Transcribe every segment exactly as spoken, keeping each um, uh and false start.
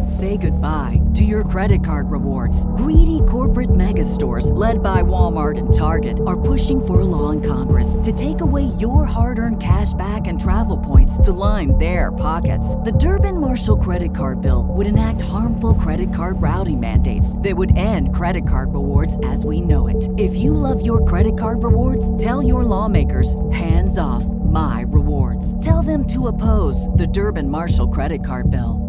Say goodbye to your credit card rewards. Greedy corporate mega stores, led by Walmart and Target, are pushing for a law in Congress to take away your hard-earned cash back and travel points to line their pockets. The Durbin-Marshall credit card bill would enact harmful credit card routing mandates that would end credit card rewards as we know it. If you love your credit card rewards, tell your lawmakers, hands off my rewards. Tell them to oppose the Durbin-Marshall credit card bill.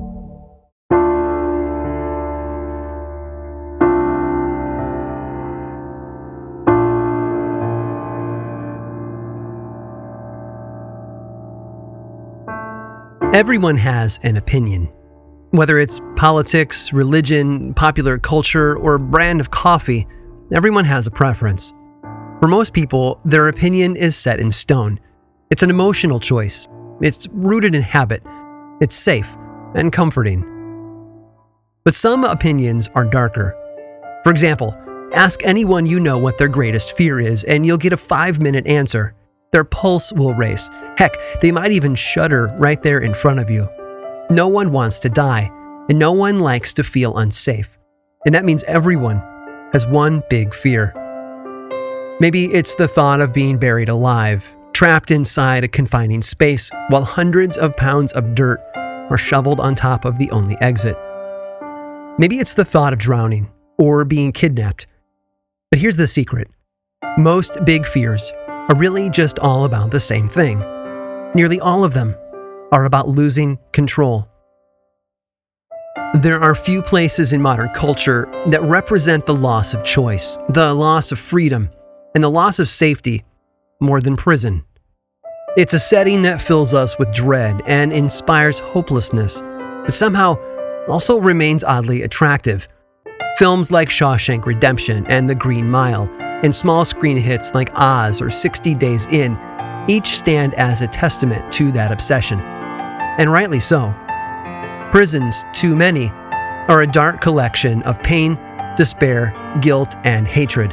Everyone has an opinion. Whether it's politics, religion, popular culture, or brand of coffee, everyone has a preference. For most people, their opinion is set in stone. It's an emotional choice. It's rooted in habit. It's safe and comforting. But some opinions are darker. For example, ask anyone you know what their greatest fear is, and you'll get a five-minute answer. Their pulse will race. Heck, they might even shudder right there in front of you. No one wants to die, and no one likes to feel unsafe. And that means everyone has one big fear. Maybe it's the thought of being buried alive, trapped inside a confining space while hundreds of pounds of dirt are shoveled on top of the only exit. Maybe it's the thought of drowning or being kidnapped. But here's the secret. Most big fears are really just all about the same thing. Nearly all of them are about losing control. There are few places in modern culture that represent the loss of choice, the loss of freedom, and the loss of safety more than prison. It's a setting that fills us with dread and inspires hopelessness, but somehow also remains oddly attractive. Films like Shawshank Redemption and The Green Mile, and small screen hits like Oz or sixty days in, each stand as a testament to that obsession. And rightly so. Prisons, too many, are a dark collection of pain, despair, guilt, and hatred.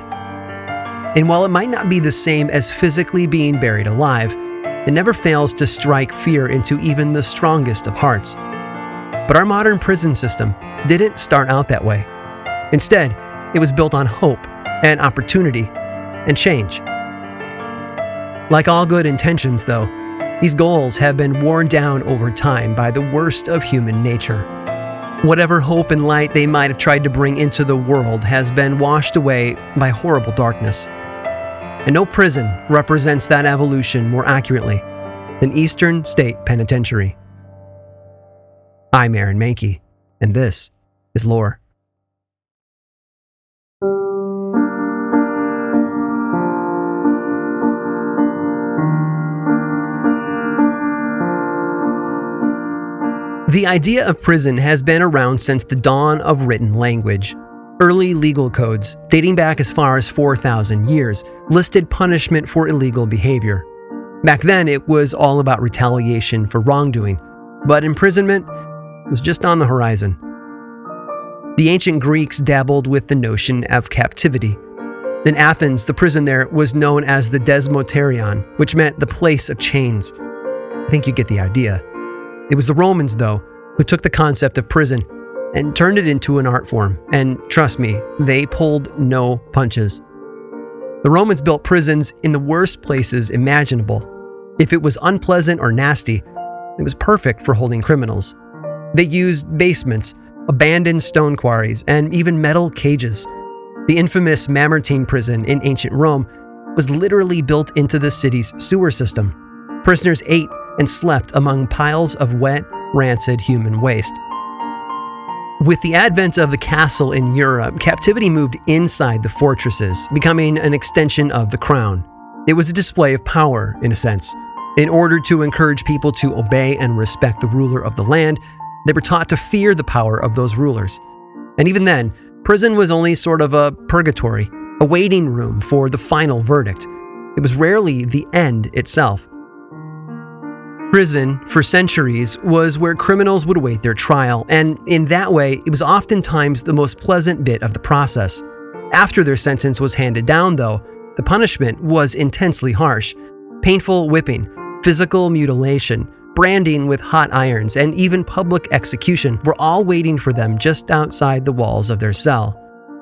And while it might not be the same as physically being buried alive, it never fails to strike fear into even the strongest of hearts. But our modern prison system didn't start out that way. Instead, it was built on hope and opportunity and change. Like all good intentions, though, these goals have been worn down over time by the worst of human nature. Whatever hope and light they might have tried to bring into the world has been washed away by horrible darkness. And no prison represents that evolution more accurately than Eastern State Penitentiary. I'm Aaron Mahnke, and this is Lore. The idea of prison has been around since the dawn of written language. Early legal codes, dating back as far as four thousand years, listed punishment for illegal behavior. Back then, it was all about retaliation for wrongdoing, but imprisonment was just on the horizon. The ancient Greeks dabbled with the notion of captivity. In Athens, the prison there was known as the Desmoterion, which meant the place of chains. I think you get the idea. It was the Romans, though, who took the concept of prison and turned it into an art form. And trust me, they pulled no punches. The Romans built prisons in the worst places imaginable. If it was unpleasant or nasty, it was perfect for holding criminals. They used basements, abandoned stone quarries, and even metal cages. The infamous Mamertine prison in ancient Rome was literally built into the city's sewer system. Prisoners ate and slept among piles of wet, rancid human waste. With the advent of the castle in Europe, captivity moved inside the fortresses, becoming an extension of the crown. It was a display of power, in a sense. In order to encourage people to obey and respect the ruler of the land, they were taught to fear the power of those rulers. And even then, prison was only sort of a purgatory, a waiting room for the final verdict. It was rarely the end itself. Prison, for centuries, was where criminals would await their trial, and in that way, it was oftentimes the most pleasant bit of the process. After their sentence was handed down, though, the punishment was intensely harsh. Painful whipping, physical mutilation, branding with hot irons, and even public execution were all waiting for them just outside the walls of their cell.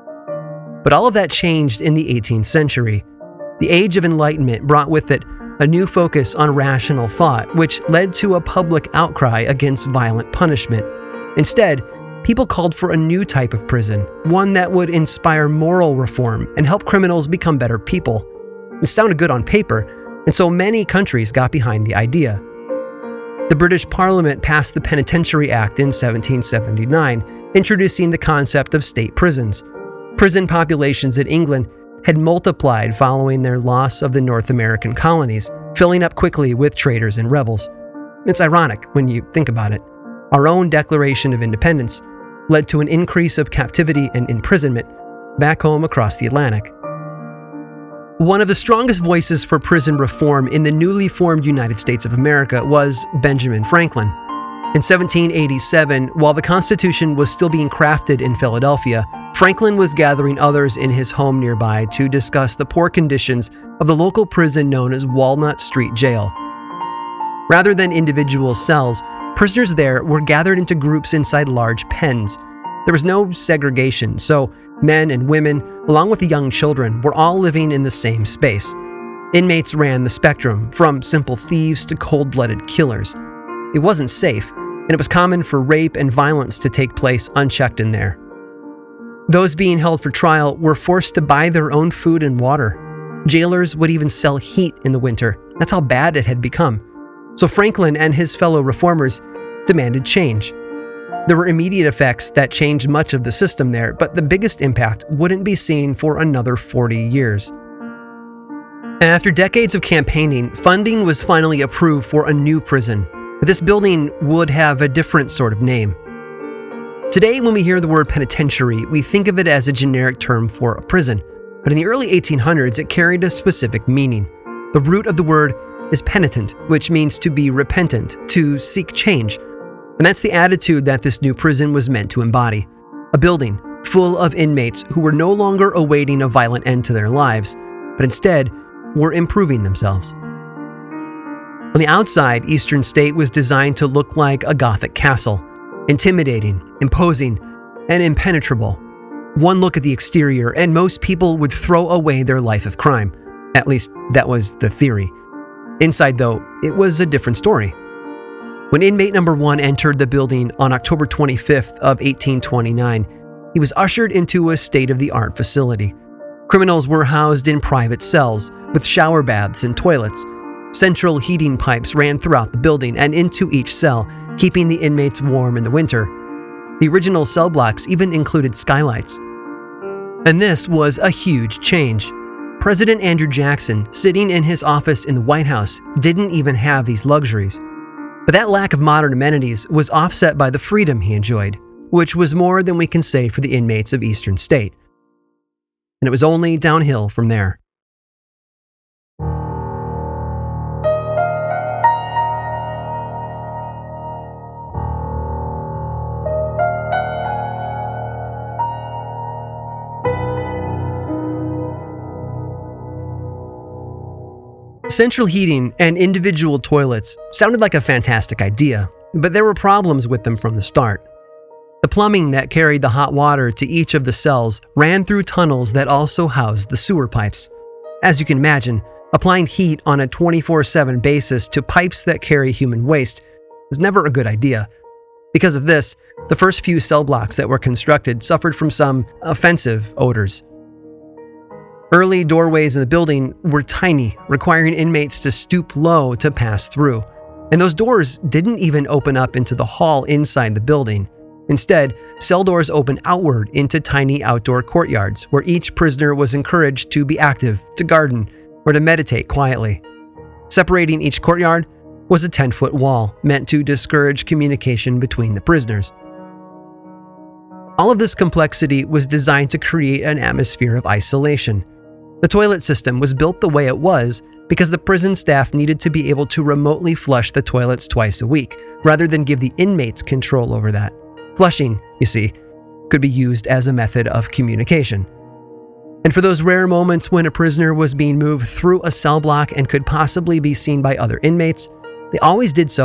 But all of that changed in the eighteenth century. The Age of Enlightenment brought with it a new focus on rational thought, which led to a public outcry against violent punishment. Instead, people called for a new type of prison, one that would inspire moral reform and help criminals become better people. It sounded good on paper, and so many countries got behind the idea. The British Parliament passed the Penitentiary Act in seventeen seventy-nine, introducing the concept of state prisons. Prison populations in England had multiplied following their loss of the North American colonies, filling up quickly with traitors and rebels. It's ironic when you think about it. Our own Declaration of Independence led to an increase of captivity and imprisonment back home across the Atlantic. One of the strongest voices for prison reform in the newly formed United States of America was Benjamin Franklin. In seventeen eighty-seven, while the Constitution was still being crafted in Philadelphia, Franklin was gathering others in his home nearby to discuss the poor conditions of the local prison known as Walnut Street Jail. Rather than individual cells, prisoners there were gathered into groups inside large pens. There was no segregation, so men and women, along with the young children, were all living in the same space. Inmates ran the spectrum, from simple thieves to cold-blooded killers. It wasn't safe, and it was common for rape and violence to take place unchecked in there. Those being held for trial were forced to buy their own food and water. Jailers would even sell heat in the winter. That's how bad it had become. So Franklin and his fellow reformers demanded change. There were immediate effects that changed much of the system there, but the biggest impact wouldn't be seen for another forty years. And after decades of campaigning, funding was finally approved for a new prison. But this building would have a different sort of name. Today, when we hear the word penitentiary, we think of it as a generic term for a prison. But in the early eighteen hundreds, it carried a specific meaning. The root of the word is penitent, which means to be repentant, to seek change. And that's the attitude that this new prison was meant to embody. A building full of inmates who were no longer awaiting a violent end to their lives, but instead were improving themselves. On the outside, Eastern State was designed to look like a Gothic castle, intimidating, imposing, and impenetrable. One look at the exterior, and most people would throw away their life of crime. At least, that was the theory. Inside, though, it was a different story. When inmate number one entered the building on October twenty-fifth of eighteen twenty-nine, he was ushered into a state-of-the-art facility. Criminals were housed in private cells with shower baths and toilets. Central heating pipes ran throughout the building and into each cell, keeping the inmates warm in the winter. The original cell blocks even included skylights. And this was a huge change. President Andrew Jackson, sitting in his office in the White House, didn't even have these luxuries. But that lack of modern amenities was offset by the freedom he enjoyed, which was more than we can say for the inmates of Eastern State. And it was only downhill from there. Central heating and individual toilets sounded like a fantastic idea, but there were problems with them from the start. The plumbing that carried the hot water to each of the cells ran through tunnels that also housed the sewer pipes. As you can imagine, applying heat on a twenty-four seven basis to pipes that carry human waste is never a good idea. Because of this, the first few cell blocks that were constructed suffered from some offensive odors. Early doorways in the building were tiny, requiring inmates to stoop low to pass through. And those doors didn't even open up into the hall inside the building. Instead, cell doors opened outward into tiny outdoor courtyards where each prisoner was encouraged to be active, to garden, or to meditate quietly. Separating each courtyard was a ten-foot wall meant to discourage communication between the prisoners. All of this complexity was designed to create an atmosphere of isolation. The toilet system was built the way it was because the prison staff needed to be able to remotely flush the toilets twice a week, rather than give the inmates control over that. Flushing, you see, could be used as a method of communication. And for those rare moments when a prisoner was being moved through a cell block and could possibly be seen by other inmates, they always did so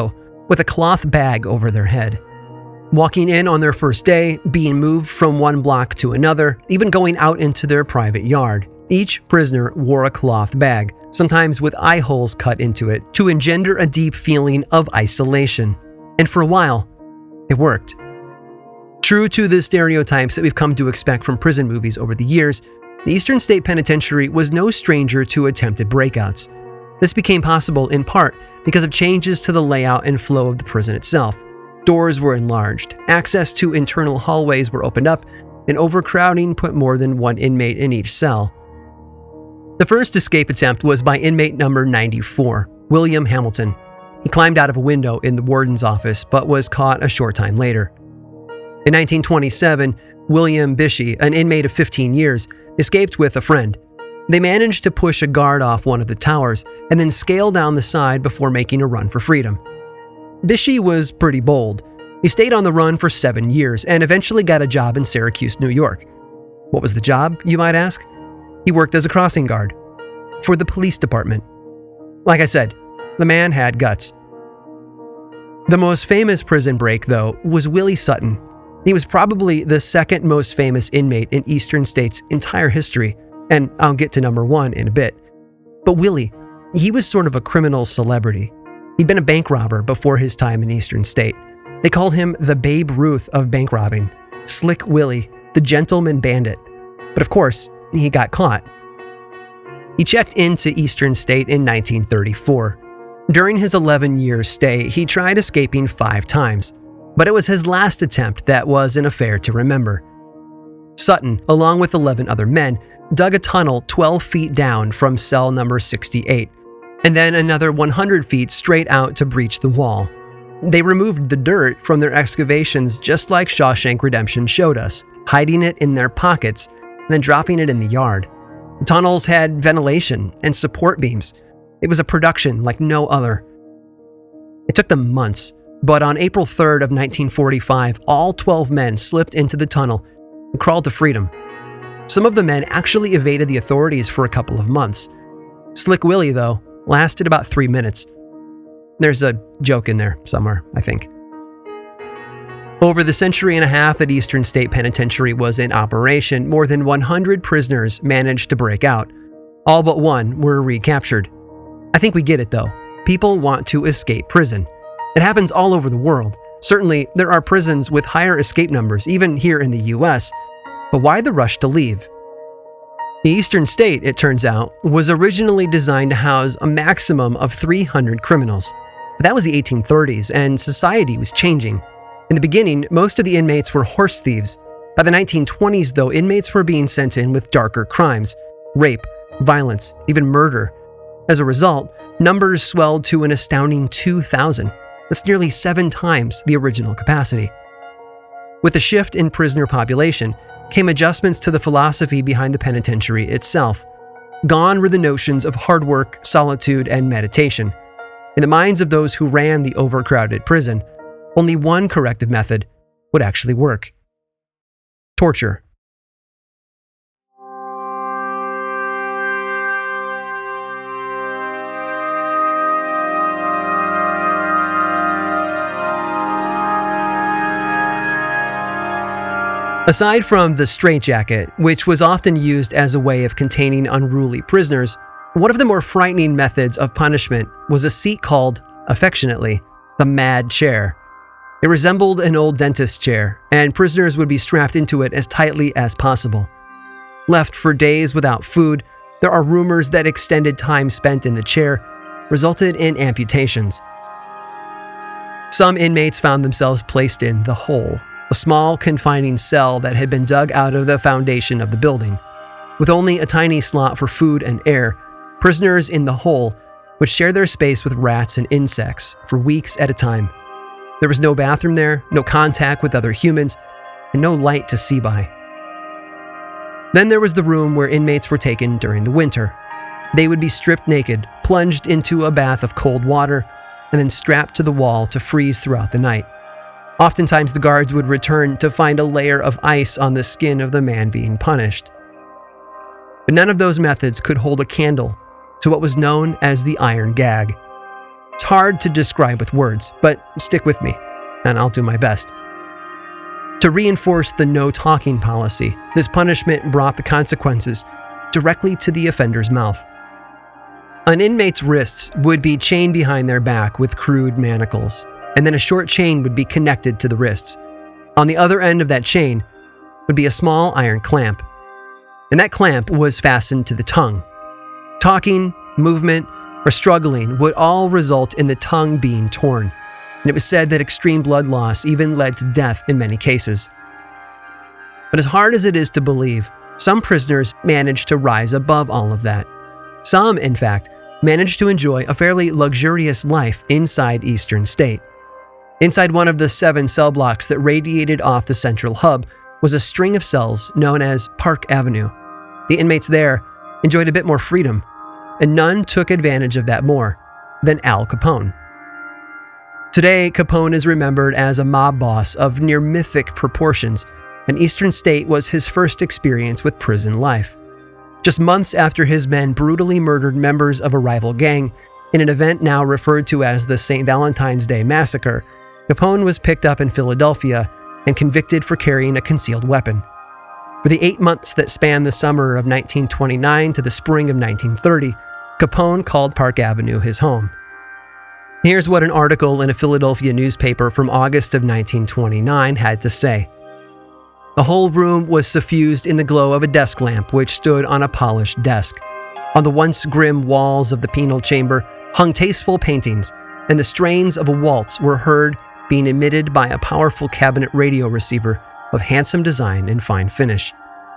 with a cloth bag over their head. Walking in on their first day, being moved from one block to another, even going out into their private yard, each prisoner wore a cloth bag, sometimes with eye holes cut into it, to engender a deep feeling of isolation. And for a while, it worked. True to the stereotypes that we've come to expect from prison movies over the years, the Eastern State Penitentiary was no stranger to attempted breakouts. This became possible in part because of changes to the layout and flow of the prison itself. Doors were enlarged, access to internal hallways were opened up, and overcrowding put more than one inmate in each cell. The first escape attempt was by inmate number ninety-four, William Hamilton. He climbed out of a window in the warden's office, but was caught a short time later. In nineteen twenty-seven, William Bishey, an inmate of fifteen years, escaped with a friend. They managed to push a guard off one of the towers and then scale down the side before making a run for freedom. Bishey was pretty bold. He stayed on the run for seven years and eventually got a job in Syracuse, New York. What was the job, you might ask? He worked as a crossing guard for the police department. Like I said, the man had guts. The most famous prison break, though, was Willie Sutton. He was probably the second most famous inmate in Eastern State's entire history, and I'll get to number one in a bit. But Willie, he was sort of a criminal celebrity. He'd been a bank robber before his time in Eastern State. They called him the Babe Ruth of bank robbing, Slick Willie, the gentleman bandit. But of course, he got caught. He checked into Eastern State in nineteen thirty-four. During his eleven-year stay, he tried escaping five times, but it was his last attempt that was an affair to remember. Sutton, along with eleven other men, dug a tunnel twelve feet down from cell number sixty-eight, and then another one hundred feet straight out to breach the wall. They removed the dirt from their excavations just like Shawshank Redemption showed us, hiding it in their pockets and then dropping it in the yard. The tunnels had ventilation and support beams. It was a production like no other. It took them months, but on April third of nineteen forty-five, all twelve men slipped into the tunnel and crawled to freedom. Some of the men actually evaded the authorities for a couple of months. Slick Willie, though, lasted about three minutes. There's a joke in there somewhere, I think. Over the century and a half that Eastern State Penitentiary was in operation, more than one hundred prisoners managed to break out. All but one were recaptured. I think we get it, though. People want to escape prison. It happens all over the world. Certainly, there are prisons with higher escape numbers, even here in the U S. But why the rush to leave? The Eastern State, it turns out, was originally designed to house a maximum of three hundred criminals. But that was the eighteen thirties, and society was changing. In the beginning, most of the inmates were horse thieves. By the nineteen twenties, though, inmates were being sent in with darker crimes: rape, violence, even murder. As a result, numbers swelled to an astounding two thousand. That's nearly seven times the original capacity. With the shift in prisoner population came adjustments to the philosophy behind the penitentiary itself. Gone were the notions of hard work, solitude, and meditation. In the minds of those who ran the overcrowded prison, only one corrective method would actually work: torture. Aside from the straitjacket, which was often used as a way of containing unruly prisoners, one of the more frightening methods of punishment was a seat called, affectionately, the mad chair. It resembled an old dentist's chair, and prisoners would be strapped into it as tightly as possible. Left for days without food, there are rumors that extended time spent in the chair resulted in amputations. Some inmates found themselves placed in the hole, a small confining cell that had been dug out of the foundation of the building. With only a tiny slot for food and air, prisoners in the hole would share their space with rats and insects for weeks at a time. There was no bathroom there, no contact with other humans, and no light to see by. Then there was the room where inmates were taken during the winter. They would be stripped naked, plunged into a bath of cold water, and then strapped to the wall to freeze throughout the night. Oftentimes, the guards would return to find a layer of ice on the skin of the man being punished. But none of those methods could hold a candle to what was known as the iron gag. It's hard to describe with words, but stick with me, and I'll do my best. To reinforce the no-talking policy, this punishment brought the consequences directly to the offender's mouth. An inmate's wrists would be chained behind their back with crude manacles, and then a short chain would be connected to the wrists. On the other end of that chain would be a small iron clamp, and that clamp was fastened to the tongue. Talking, movement, or struggling would all result in the tongue being torn, and it was said that extreme blood loss even led to death in many cases. But as hard as it is to believe, some prisoners managed to rise above all of that. Some, in fact, managed to enjoy a fairly luxurious life inside Eastern State. Inside one of the seven cell blocks that radiated off the central hub was a string of cells known as Park Avenue. The inmates there enjoyed a bit more freedom, and none took advantage of that more than Al Capone. Today, Capone is remembered as a mob boss of near mythic proportions, and Eastern State was his first experience with prison life. Just months after his men brutally murdered members of a rival gang in an event now referred to as the Saint Valentine's Day Massacre, Capone was picked up in Philadelphia and convicted for carrying a concealed weapon. For the eight months that spanned the summer of nineteen twenty-nine to the spring of nineteen thirty, Capone called Park Avenue his home. Here's what an article in a Philadelphia newspaper from August of nineteen twenty-nine had to say. The whole room was suffused in the glow of a desk lamp which stood on a polished desk. On the once grim walls of the penal chamber hung tasteful paintings, and the strains of a waltz were heard being emitted by a powerful cabinet radio receiver of handsome design and fine finish.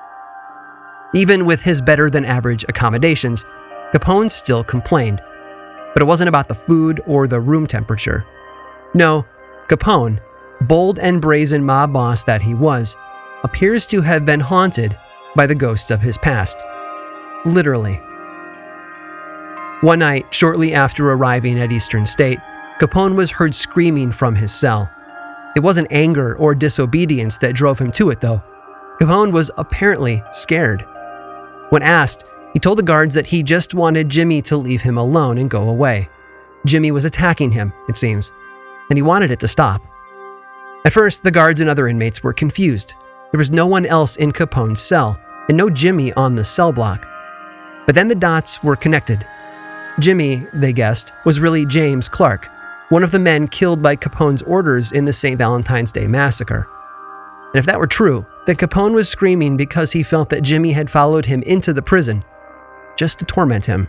Even with his better-than-average accommodations, Capone still complained. But it wasn't about the food or the room temperature. No, Capone, bold and brazen mob boss that he was, appears to have been haunted by the ghosts of his past. Literally. One night, shortly after arriving at Eastern State, Capone was heard screaming from his cell. It wasn't anger or disobedience that drove him to it, though. Capone was apparently scared. When asked, he told the guards that he just wanted Jimmy to leave him alone and go away. Jimmy was attacking him, it seems, and he wanted it to stop. At first, the guards and other inmates were confused. There was no one else in Capone's cell, and no Jimmy on the cell block. But then the dots were connected. Jimmy, they guessed, was really James Clark, one of the men killed by Capone's orders in the Saint Valentine's Day Massacre. And if that were true, then Capone was screaming because he felt that Jimmy had followed him into the prison, just to torment him.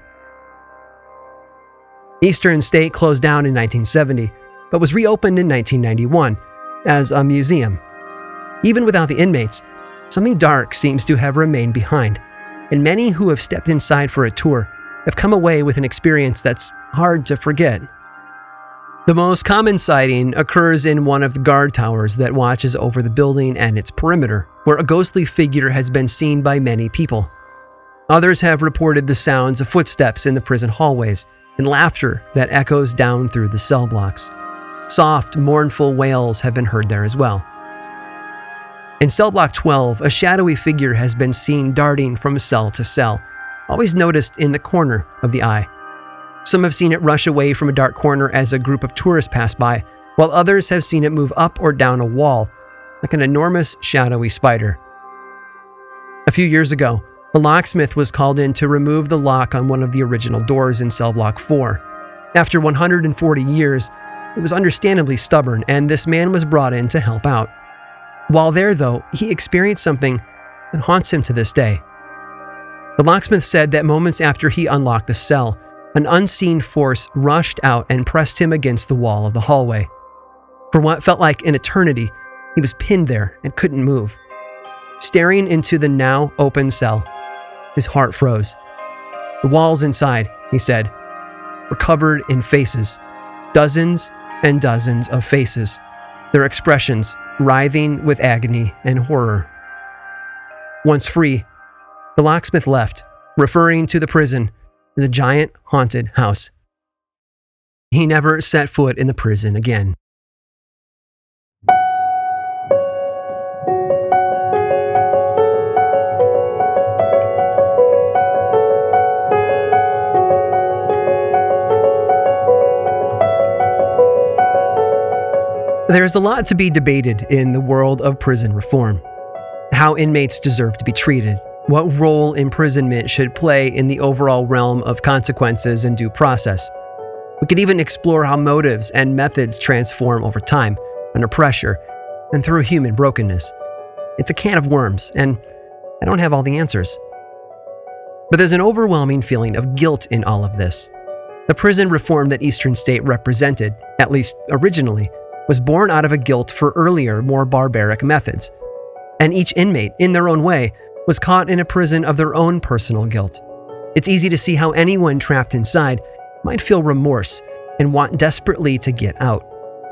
Eastern State closed down in nineteen seventy, but was reopened in nineteen ninety-one as a museum. Even without the inmates, something dark seems to have remained behind, and many who have stepped inside for a tour have come away with an experience that's hard to forget. The most common sighting occurs in one of the guard towers that watches over the building and its perimeter, where a ghostly figure has been seen by many people. Others have reported the sounds of footsteps in the prison hallways and laughter that echoes down through the cell blocks. Soft, mournful wails have been heard there as well. In cell block twelve, a shadowy figure has been seen darting from cell to cell, always noticed in the corner of the eye. Some have seen it rush away from a dark corner as a group of tourists pass by, while others have seen it move up or down a wall, like an enormous shadowy spider. A few years ago, a locksmith was called in to remove the lock on one of the original doors in cell block four. After one hundred forty years, it was understandably stubborn, and this man was brought in to help out. While there, though, he experienced something that haunts him to this day. The locksmith said that moments after he unlocked the cell, an unseen force rushed out and pressed him against the wall of the hallway. For what felt like an eternity, he was pinned there and couldn't move. Staring into the now open cell, his heart froze. The walls inside, he said, were covered in faces, dozens and dozens of faces, their expressions writhing with agony and horror. Once free, the locksmith left, referring to the prison as a giant haunted house. He never set foot in the prison again. There's a lot to be debated in the world of prison reform. How inmates deserve to be treated, what role imprisonment should play in the overall realm of consequences and due process. We could even explore how motives and methods transform over time, under pressure, and through human brokenness. It's a can of worms, and I don't have all the answers. But there's an overwhelming feeling of guilt in all of this. The prison reform that Eastern State represented, at least originally, was born out of a guilt for earlier, more barbaric methods. And each inmate, in their own way, was caught in a prison of their own personal guilt. It's easy to see how anyone trapped inside might feel remorse and want desperately to get out.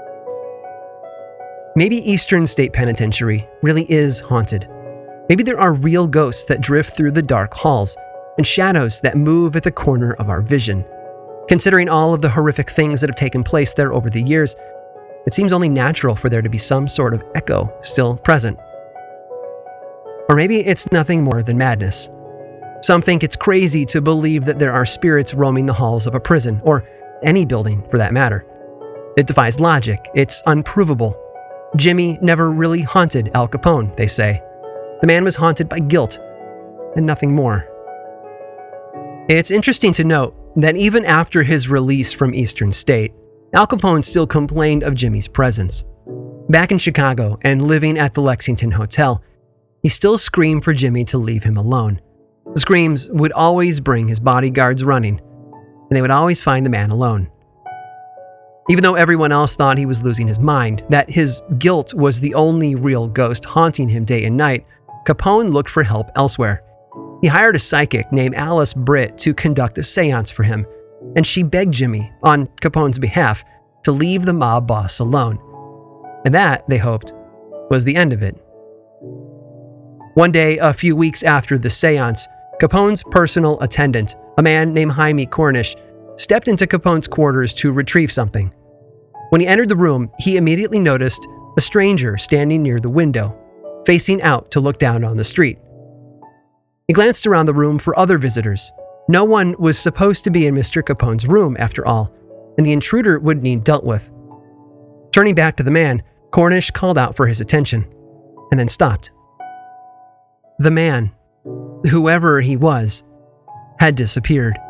Maybe Eastern State Penitentiary really is haunted. Maybe there are real ghosts that drift through the dark halls and shadows that move at the corner of our vision. Considering all of the horrific things that have taken place there over the years, it seems only natural for there to be some sort of echo still present. Or maybe it's nothing more than madness. Some think it's crazy to believe that there are spirits roaming the halls of a prison, or any building for that matter. It defies logic, it's unprovable. Jimmy never really haunted Al Capone, they say. The man was haunted by guilt, and nothing more. It's interesting to note that even after his release from Eastern State, Al Capone still complained of Jimmy's presence. Back in Chicago and living at the Lexington Hotel, he still screamed for Jimmy to leave him alone. The screams would always bring his bodyguards running, and they would always find the man alone. Even though everyone else thought he was losing his mind, that his guilt was the only real ghost haunting him day and night, Capone looked for help elsewhere. He hired a psychic named Alice Britt to conduct a seance for him, and she begged Jimmy, on Capone's behalf, to leave the mob boss alone. And that, they hoped, was the end of it. One day, a few weeks after the seance, Capone's personal attendant, a man named Jaime Cornish, stepped into Capone's quarters to retrieve something. When he entered the room, he immediately noticed a stranger standing near the window, facing out to look down on the street. He glanced around the room for other visitors. No one was supposed to be in Mister Capone's room, after all, and the intruder would need dealt with. Turning back to the man, Cornish called out for his attention, and then stopped. The man, whoever he was, had disappeared.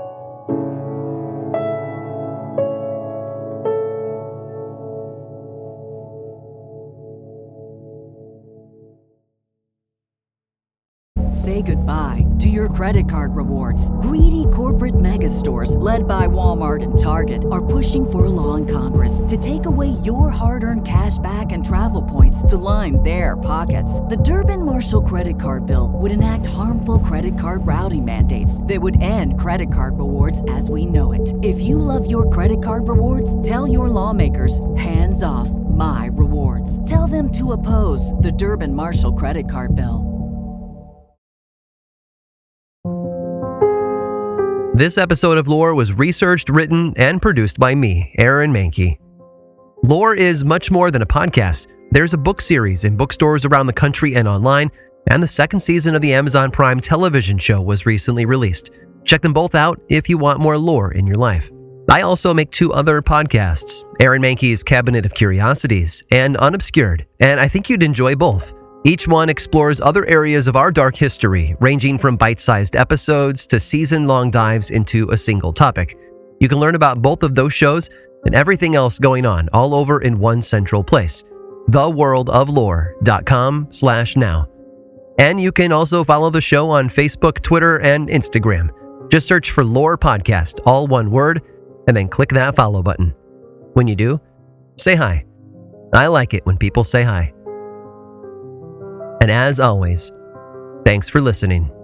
Say goodbye to your credit card rewards. Greedy corporate mega stores, led by Walmart and Target, are pushing for a law in Congress to take away your hard-earned cash back and travel points to line their pockets. The Durbin-Marshall credit card bill would enact harmful credit card routing mandates that would end credit card rewards as we know it. If you love your credit card rewards, tell your lawmakers, hands off my rewards. Tell them to oppose the Durbin-Marshall credit card bill. This episode of Lore was researched, written, and produced by me, Aaron Mahnke. Lore is much more than a podcast. There's a book series in bookstores around the country and online, and the second season of the Amazon Prime television show was recently released. Check them both out if you want more lore in your life. I also make two other podcasts, Aaron Mahnke's Cabinet of Curiosities and Unobscured, and I think you'd enjoy both. Each one explores other areas of our dark history, ranging from bite-sized episodes to season-long dives into a single topic. You can learn about both of those shows and everything else going on all over in one central place, the world of lore dot com slash now. And you can also follow the show on Facebook, Twitter, and Instagram. Just search for Lore Podcast, all one word, and then click that follow button. When you do, say hi. I like it when people say hi. And as always, thanks for listening.